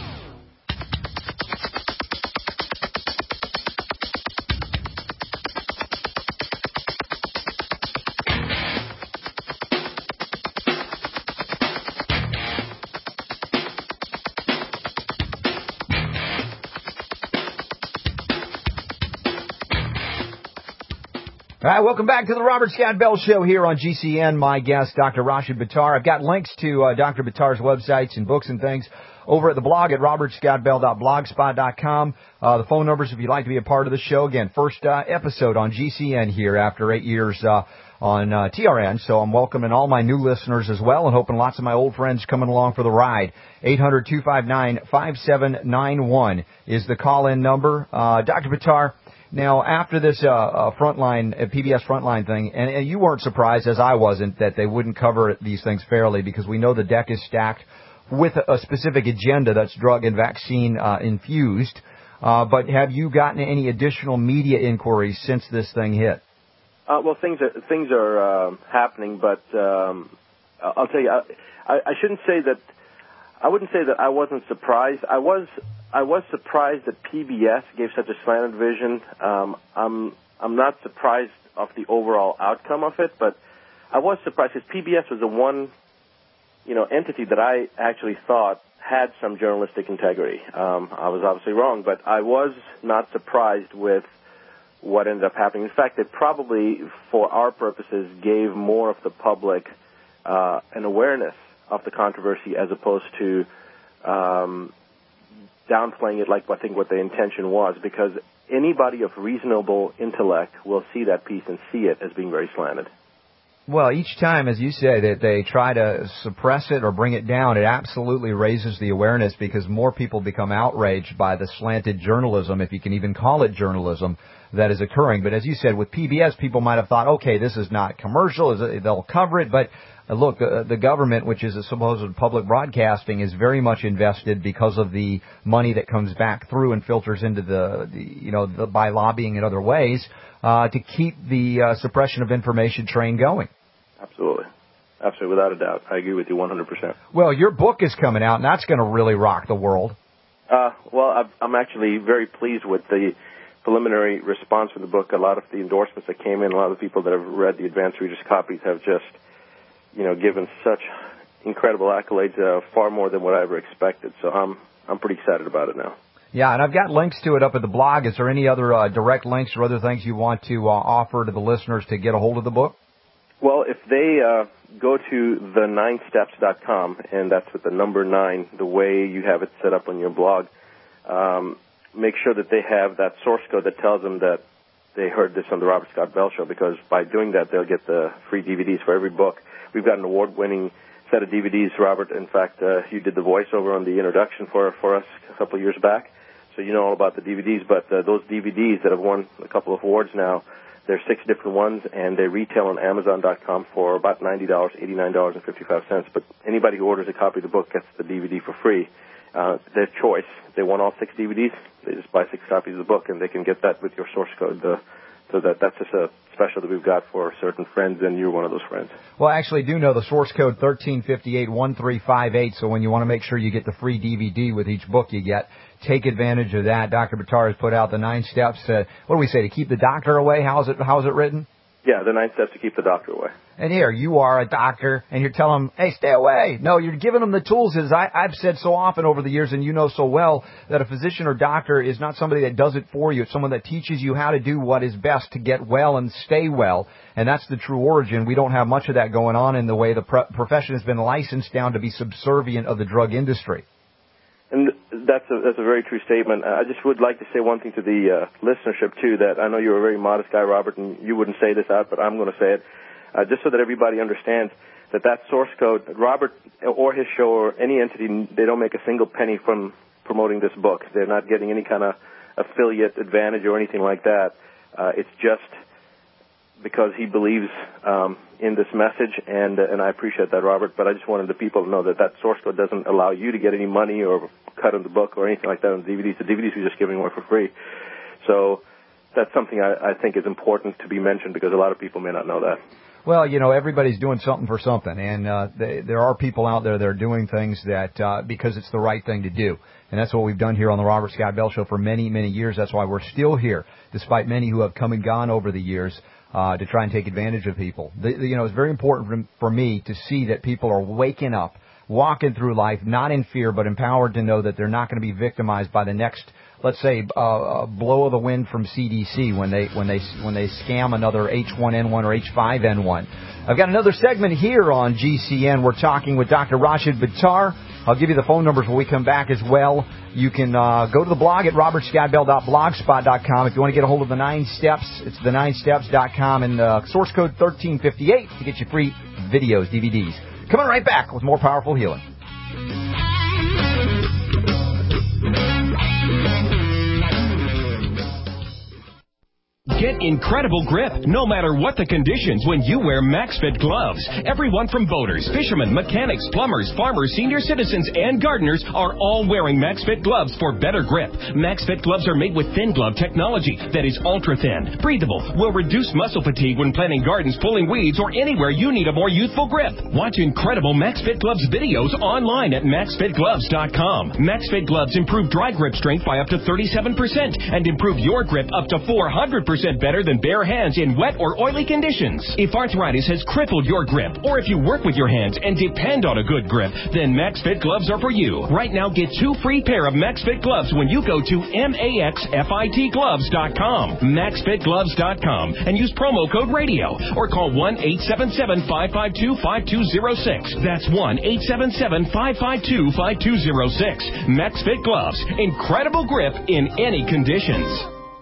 All right, welcome back to the Robert Scott Bell Show here on G C N. My guest, Doctor Rashid Buttar. I've got links to uh, Doctor Buttar's websites and books and things over at the blog at robert scott bell dot blogspot dot com. Uh, the phone numbers if you'd like to be a part of the show. Again, first uh, episode on G C N here after eight years uh, on uh, T R N. So I'm welcoming all my new listeners as well and hoping lots of my old friends coming along for the ride. eight hundred, two five nine, five seven nine one is the call-in number. Uh, Doctor Buttar, now, after this uh, uh, frontline, uh, P B S frontline thing, and, and you weren't surprised, as I wasn't, that they wouldn't cover these things fairly because we know the deck is stacked with a, a specific agenda that's drug and vaccine uh, infused. Uh, but have you gotten any additional media inquiries since this thing hit? Uh, well, things are, things are uh, happening, but um, I'll tell you, I, I shouldn't say that. I wouldn't say that I wasn't surprised. I was. I was surprised that P B S gave such a slanted vision. Um, I'm I'm not surprised of the overall outcome of it, but I was surprised because P B S was the one, you know, entity that I actually thought had some journalistic integrity. Um, I was obviously wrong, but I was not surprised with what ended up happening. In fact, it probably, for our purposes, gave more of the public uh, an awareness of the controversy as opposed to um, downplaying it like I think what the intention was, because anybody of reasonable intellect will see that piece and see it as being very slanted. Well, each time, as you say, that they try to suppress it or bring it down, it absolutely raises the awareness because more people become outraged by the slanted journalism, if you can even call it journalism, that is occurring. But as you said, with P B S, people might have thought, okay, this is not commercial, they'll cover it, but uh, look, uh, the government, which is a supposed public broadcasting, is very much invested because of the money that comes back through and filters into the, the you know, the, by lobbying in other ways, uh, to keep the uh, suppression of information train going. Absolutely. Absolutely, without a doubt. I agree with you one hundred percent. Well, your book is coming out, and that's going to really rock the world. Uh, well, I've, I'm actually very pleased with the preliminary response from the book. A lot of the endorsements that came in, a lot of the people that have read the advanced readers' copies have just, you know, given such incredible accolades, uh, far more than what I ever expected. So I'm I'm pretty excited about it now. Yeah, and I've got links to it up at the blog. Is there any other uh, direct links or other things you want to uh, offer to the listeners to get a hold of the book? Well, if they uh, go to the nine steps dot com, and that's with the number nine, the way you have it set up on your blog, um, make sure that they have that source code that tells them that they heard this on the Robert Scott Bell Show, because by doing that, they'll get the free D V Ds for every book. We've got an award-winning set of D V Ds, Robert. In fact, uh, you did the voiceover on the introduction for for us a couple of years back, so you know all about the D V Ds. But uh, those D V Ds that have won a couple of awards now, there's six different ones, and they retail on amazon dot com for about ninety dollars, eighty-nine dollars and fifty-five cents. But anybody who orders a copy of the book gets the D V D for free. Uh, their choice. They want all six D V Ds, they just buy six copies of the book, and they can get that with your source code, the, So that that's just a special that we've got for certain friends, and you're one of those friends. Well, I actually do know the source code thirteen fifty-eight one three five eight, so when you want to make sure you get the free D V D with each book you get, take advantage of that. Doctor Buttar has put out the nine steps. Uh, what do we say, to keep the doctor away? How is it, how is it written? Yeah, the nine steps to keep the doctor away. And here, you are a doctor, and you're telling them, hey, stay away. No, you're giving them the tools. As I, I've said so often over the years, and you know so well, that a physician or doctor is not somebody that does it for you. It's someone that teaches you how to do what is best to get well and stay well. And that's the true origin. We don't have much of that going on in the way the pro- profession has been licensed down to be subservient of the drug industry. And that's a, that's a very true statement. I just would like to say one thing to the uh, listenership, too, that I know you're a very modest guy, Robert, and you wouldn't say this out, but I'm going to say it, uh, just so that everybody understands that that source code, Robert or his show or any entity, they don't make a single penny from promoting this book. They're not getting any kind of affiliate advantage or anything like that. Uh, it's just because he believes um, in this message, and uh, and I appreciate that, Robert, but I just wanted the people to know that that source code doesn't allow you to get any money or cut in the book or anything like that on the D V Ds. The D V Ds we're just giving away for free. So that's something I, I think is important to be mentioned, because a lot of people may not know that. Well, you know, everybody's doing something for something, and uh, they, there are people out there that are doing things that uh, because it's the right thing to do. And that's what we've done here on the Robert Scott Bell Show for many, many years. That's why we're still here, despite many who have come and gone over the years. Uh, to try and take advantage of people. The, the, you know, it's very important for, for me to see that people are waking up, walking through life, not in fear, but empowered to know that they're not going to be victimized by the next, let's say, uh, blow of the wind from C D C when they when they when they scam another H one N one or H five N one. I've got another segment here on G C N. We're talking with Doctor Rashid Buttar. I'll give you the phone numbers when we come back as well. You can uh, go to the blog at robert scott bell dot blogspot dot com. If you want to get a hold of the Nine Steps, it's the nine steps dot com, and uh, source code thirteen fifty-eight to get you free videos, D V Ds. Coming right back with more Powerful Healing. Get incredible grip, no matter what the conditions, when you wear MaxFit gloves. Everyone from boaters, fishermen, mechanics, plumbers, farmers, senior citizens, and gardeners are all wearing MaxFit gloves for better grip. MaxFit gloves are made with thin glove technology that is ultra-thin, breathable, will reduce muscle fatigue when planting gardens, pulling weeds, or anywhere you need a more youthful grip. Watch incredible MaxFit gloves videos online at max fit gloves dot com. MaxFit gloves improve dry grip strength by up to thirty-seven percent and improve your grip up to four hundred percent better than bare hands in wet or oily conditions. If arthritis has crippled your grip, or if you work with your hands and depend on a good grip, then MaxFit gloves are for you. Right now, get two free pair of MaxFit gloves when you go to max fit gloves dot com, max fit gloves dot com, and use promo code radio, or call one eight seven seven, five five two, five two zero six. That's one eight seven seven, five five two, five two zero six. MaxFit gloves, incredible grip in any conditions.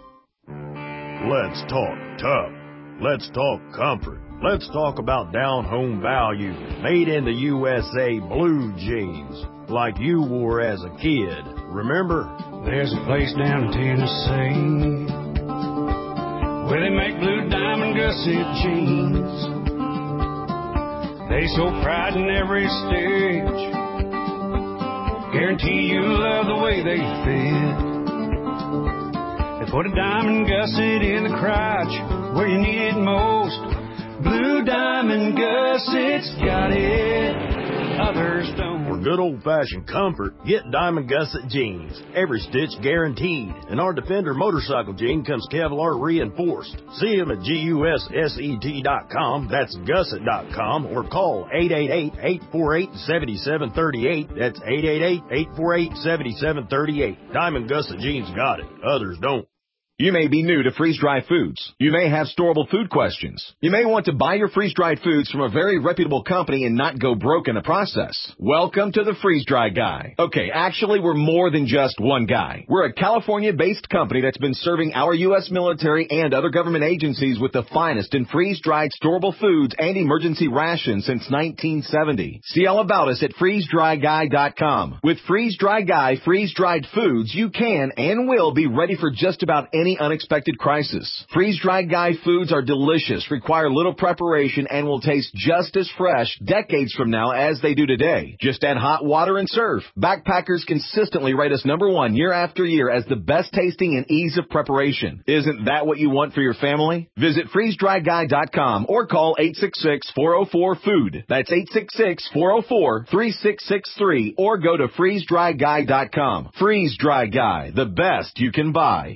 Let's talk tough. Let's talk comfort. Let's talk about down-home value. Made in the U S A blue jeans, like you wore as a kid. Remember? There's a place down in Tennessee where they make blue diamond gusset jeans. They show pride in every stitch. Guarantee you love the way they fit. They put a diamond gusset in the crotch where you need it most. Blue diamond gussets got it, others don't. For good old-fashioned comfort, get Diamond Gusset jeans. Every stitch guaranteed. And our Defender motorcycle jean comes Kevlar reinforced. See them at G U S S E T dot com, that's gusset dot com, or call eight eight eight, eight four eight, seven seven three eight. That's eight eight eight, eight four eight, seven seven three eight. Diamond Gusset jeans got it, others don't. You may be new to freeze-dried foods. You may have storable food questions. You may want to buy your freeze-dried foods from a very reputable company and not go broke in the process. Welcome to the Freeze-Dry Guy. Okay, actually, we're more than just one guy. We're a California-based company that's been serving our U S military and other government agencies with the finest in freeze-dried storable foods and emergency rations since nineteen seventy. See all about us at freeze dry guy dot com. With Freeze-Dry Guy freeze-dried foods, you can and will be ready for just about any any unexpected crisis. Freeze-dried Guy foods are delicious, require little preparation, and will taste just as fresh decades from now as they do today. Just add hot water and serve. Backpackers consistently rate us number one year after year as the best tasting and ease of preparation. Isn't that what you want for your family? Visit freeze dry guy dot com or call eight six six, four oh four, food. That's eight six six, four oh four, three six six three or go to freeze dry guy dot com. Freeze Dry Guy, the best you can buy.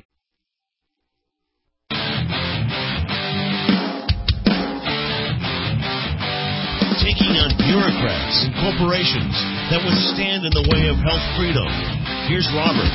Taking on bureaucrats and corporations that would stand in the way of health freedom. Here's Robert.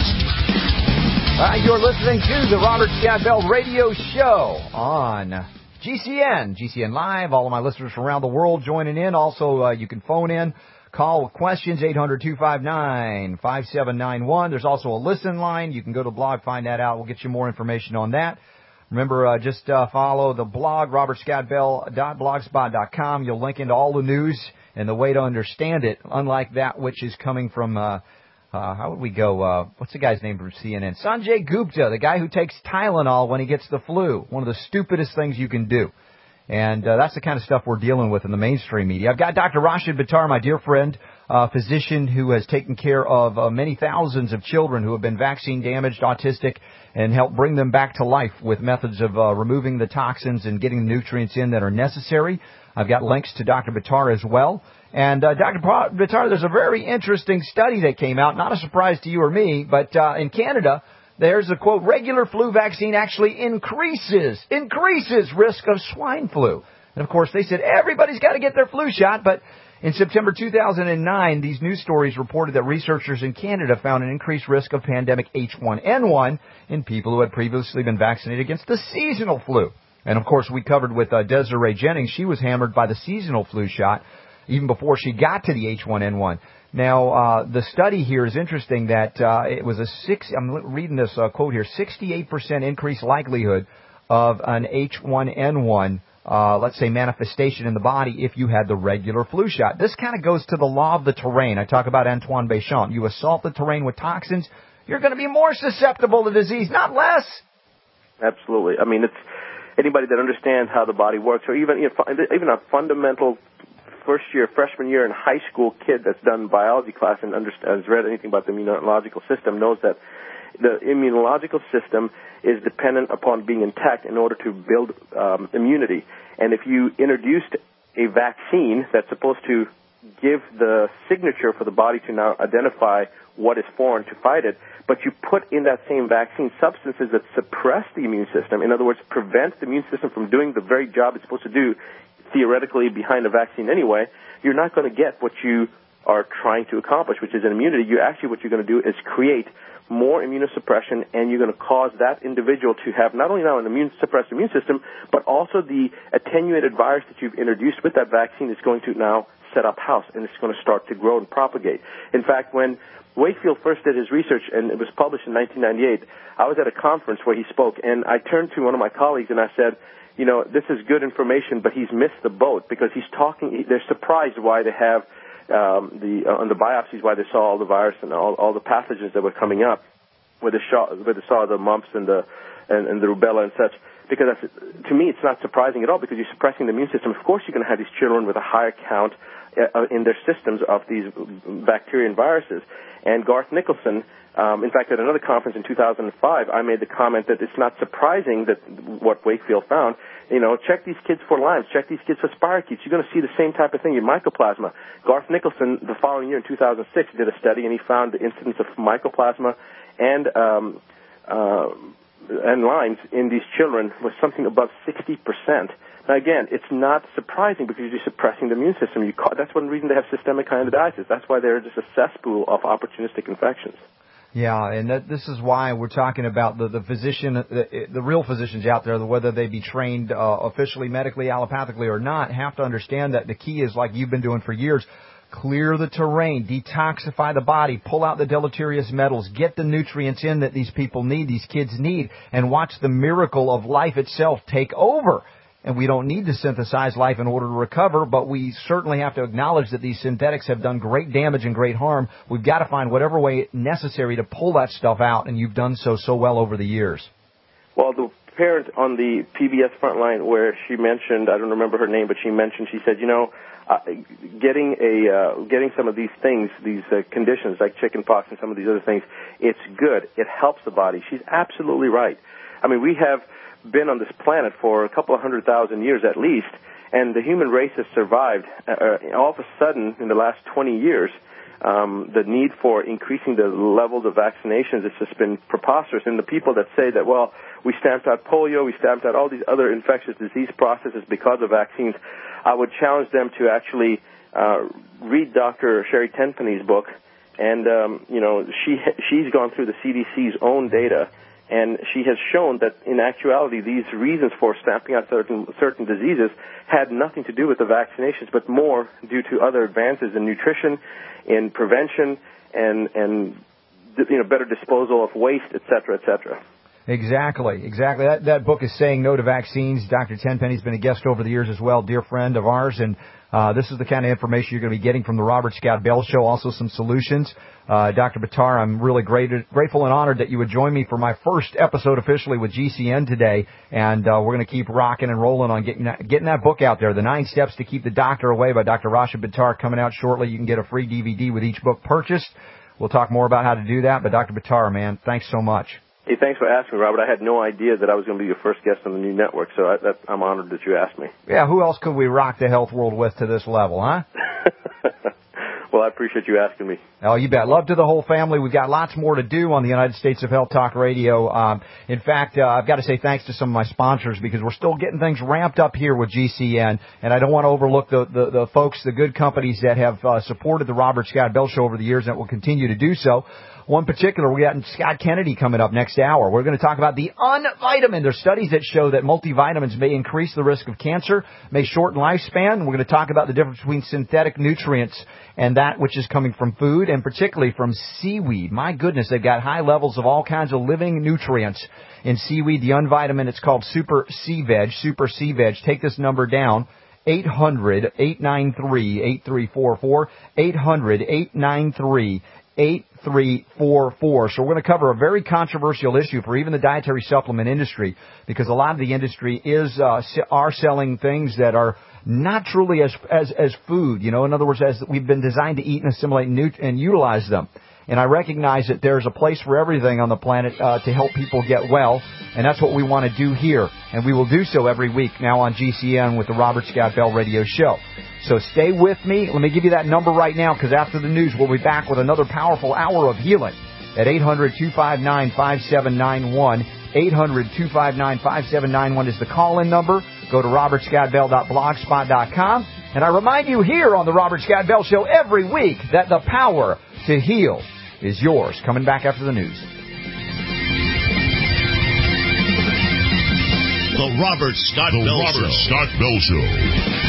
Uh, you're listening to the Robert Scott Bell Radio Show on G C N, G C N Live. All of my listeners from around the world joining in. Also, uh, you can phone in, call with questions, eight hundred, two five nine, five seven nine one. There's also a listen line. You can go to the blog, find that out. We'll get you more information on that. Remember, uh, just uh, follow the blog, robert scott bell dot blogspot dot com. You'll link into all the news and the way to understand it, unlike that which is coming from, uh, uh, how would we go, uh, what's the guy's name from C N N? Sanjay Gupta, the guy who takes Tylenol when he gets the flu. One of the stupidest things you can do. And uh, that's the kind of stuff we're dealing with in the mainstream media. I've got Doctor Rashid Buttar, my dear friend, a physician who has taken care of uh, many thousands of children who have been vaccine damaged, autistic, and helped bring them back to life with methods of uh, removing the toxins and getting the nutrients in that are necessary. I've got links to Doctor Buttar as well. And uh, Doctor Buttar, there's a very interesting study that came out, not a surprise to you or me, but uh, in Canada, there's a, quote, regular flu vaccine actually increases, increases risk of swine flu. And, of course, they said everybody's got to get their flu shot. But in September two thousand nine, these news stories reported that researchers in Canada found an increased risk of pandemic H one N one in people who had previously been vaccinated against the seasonal flu. And, of course, we covered with uh, Desiree Jennings. She was hammered by the seasonal flu shot even before she got to the H one N one. Now, uh, the study here is interesting that uh, it was a six, I'm reading this uh, quote here, sixty-eight percent increased likelihood of an H one N one, uh, let's say, manifestation in the body if you had the regular flu shot. This kind of goes to the law of the terrain. I talk about Antoine Béchamp. You assault the terrain with toxins, you're going to be more susceptible to disease, not less. Absolutely. I mean, it's anybody that understands how the body works, or even you know, even a fundamental first year, freshman year in high school kid that's done biology class and understands, has read anything about the immunological system knows that the immunological system is dependent upon being intact in order to build um, immunity. And if you introduced a vaccine that's supposed to give the signature for the body to now identify what is foreign to fight it, but you put in that same vaccine substances that suppress the immune system, in other words, prevent the immune system from doing the very job it's supposed to do, theoretically behind a vaccine anyway, you're not going to get what you are trying to accomplish, which is an immunity. You actually, what you're going to do is create more immunosuppression, and you're going to cause that individual to have not only now an immune suppressed immune system, but also the attenuated virus that you've introduced with that vaccine is going to now set up house, and it's going to start to grow and propagate. In fact, when Wakefield first did his research, and it was published in nineteen ninety-eight, I was at a conference where he spoke, and I turned to one of my colleagues and I said, you know, this is good information, but he's missed the boat because he's talking, they're surprised why they have um, the, uh, on the biopsies, why they saw all the virus and all, all the pathogens that were coming up, where they, saw, where they saw the mumps and the, and, and the rubella and such. Because that's, to me, it's not surprising at all because you're suppressing the immune system. Of course, you're going to have these children with a higher count uh, in their systems of these bacteria and viruses. And Garth Nicholson, um, in fact, at another conference in two thousand five, I made the comment that it's not surprising that what Wakefield found, you know, check these kids for Lyme's, check these kids for spirochetes. You're going to see the same type of thing in mycoplasma. Garth Nicholson, the following year in two thousand six, did a study, and he found the incidence of mycoplasma and um, uh, and Lyme's in these children was something above sixty percent. Now, again, it's not surprising because you're suppressing the immune system. You call, that's one reason they have systemic candidiasis. That's why they're just a cesspool of opportunistic infections. Yeah, and that, this is why we're talking about the, the physician, the, the real physicians out there, whether they be trained uh, officially, medically, allopathically or not, have to understand that the key is, like you've been doing for years, clear the terrain, detoxify the body, pull out the deleterious metals, get the nutrients in that these people need, these kids need, and watch the miracle of life itself take over. And we don't need to synthesize life in order to recover, but we certainly have to acknowledge that these synthetics have done great damage and great harm. We've got to find whatever way necessary to pull that stuff out, and you've done so so well over the years. Well, the parent on the P B S Frontline where she mentioned, I don't remember her name, but she mentioned, she said, you know, uh, getting a uh, getting some of these things, these uh, conditions like chickenpox and some of these other things, it's good. It helps the body. She's absolutely right. I mean, we have been on this planet for a couple of hundred thousand years at least, and the human race has survived. Uh, all of a sudden, in the last twenty years, um, the need for increasing the levels of vaccinations has just been preposterous. And the people that say that, well, we stamped out polio, we stamped out all these other infectious disease processes because of vaccines, I would challenge them to actually uh, read Doctor Sherry Tenpenny's book. And, um, you know, she she's gone through the C D C's own data, and she has shown that in actuality these reasons for stamping out certain certain diseases had nothing to do with the vaccinations, but more due to other advances in nutrition, in prevention, and and you know better disposal of waste, et cetera, et cetera. Exactly, exactly. That that book is Saying No to Vaccines. Doctor Tenpenny's been a guest over the years as well, dear friend of ours, and uh, this is the kind of information you're going to be getting from the Robert Scott Bell Show. Also, some solutions. Uh, Doctor Buttar, I'm really great, grateful and honored that you would join me for my first episode officially with G C N today, and uh, we're going to keep rocking and rolling on getting that, getting that book out there, The Nine Steps to Keep the Doctor Away by Doctor Rashid Buttar, coming out shortly. You can get a free D V D with each book purchased. We'll talk more about how to do that, but Doctor Buttar, man, thanks so much. Hey, thanks for asking, Robert. I had no idea that I was going to be your first guest on the new network, so I, that, I'm honored that you asked me. Yeah, who else could we rock the health world with to this level, huh? Well, I appreciate you asking me. Oh, you bet. Love to the whole family. We've got lots more to do on the United States of Health Talk Radio. Um, in fact, uh, I've got to say thanks to some of my sponsors because we're still getting things ramped up here with G C N, and I don't want to overlook the, the, the folks, the good companies that have uh, supported the Robert Scott Bell Show over the years and will continue to do so. One particular, we got Scott Kennedy coming up next hour. We're going to talk about the unvitamin. There's studies that show that multivitamins may increase the risk of cancer, may shorten lifespan. We're going to talk about the difference between synthetic nutrients and that which is coming from food, and particularly from seaweed. My goodness, they've got high levels of all kinds of living nutrients in seaweed. The unvitamin, it's called Super Sea Veg, Super Sea Veg. Take this number down. eight hundred, eight nine three, eight three four four, eight hundred, eight nine three, eight three four four. So we're going to cover a very controversial issue for even the dietary supplement industry, because a lot of the industry is uh, are selling things that are not truly as as as food. You know, in other words, as we've been designed to eat and assimilate and, nut- and utilize them. And I recognize that there's a place for everything on the planet uh, to help people get well, and that's what we want to do here. And we will do so every week now on G C N with the Robert Scott Bell Radio Show. So stay with me. Let me give you that number right now, because after the news, we'll be back with another powerful hour of healing at eight hundred, two five nine, five seven nine one. eight hundred, two five nine, five seven nine one is the call-in number. Go to robert scott bell dot blogspot dot com. And I remind you here on the Robert Scott Bell Show every week that the power to heal is yours. Coming back after the news. The Robert Scott the Bell Robert Show. Scott Bell Show.